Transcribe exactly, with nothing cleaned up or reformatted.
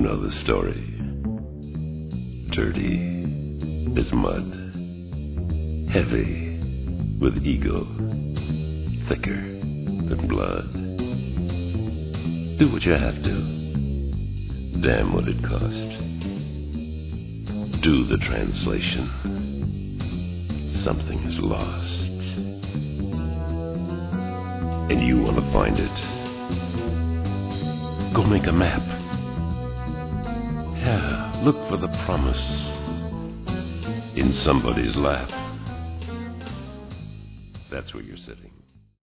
know the story. Dirty as mud, heavy with ego, thicker than blood. Do what you have to. Damn what it cost. Do the translation. Something is lost, and you want to find it. Go make a map. Yeah, look for the promise in somebody's lap. That's where you're sitting.